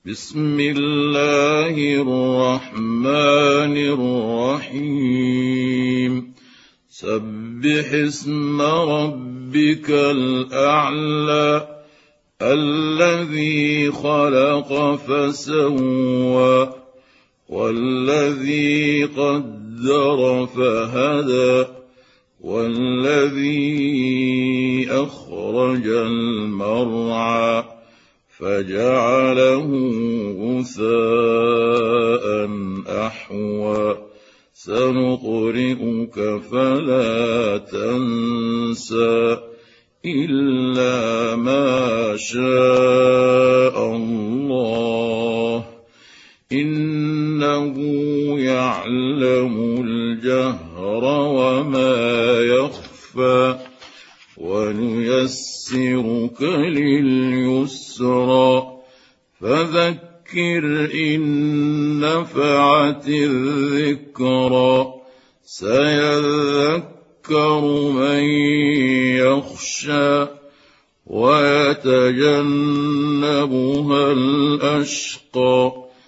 بسم الله الرحمن الرحيم سبح اسم ربك الأعلى الذي خلق فسوى والذي قدر فهدى والذي أخرج المرعى فجعله غثاء أحوى سنقرئك فلا تنسى إلا ما شاء الله إنه يعلم الجهر وما يخفى ونيسرك لليسرى فذكر إن نفعت الذكرى سيذكر من يخشى ويتجنبها الأشقى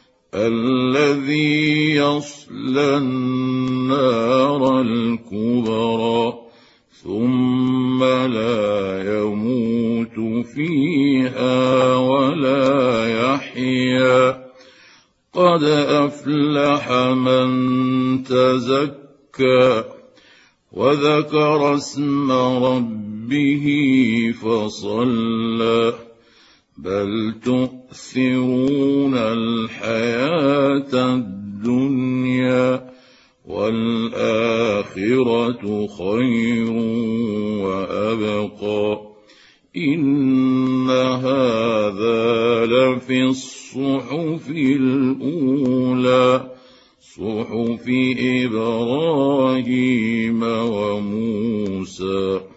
الذي يصلى النار الكبرى ثم لا يموت فيها ولا يحيا قد أفلح من تزكى وذكر اسم ربه فصلى بل تؤثرون الحياة الدنيا والآخرة خير وأبقى إن هذا لفي الصحف الأولى صحف إبراهيم وموسى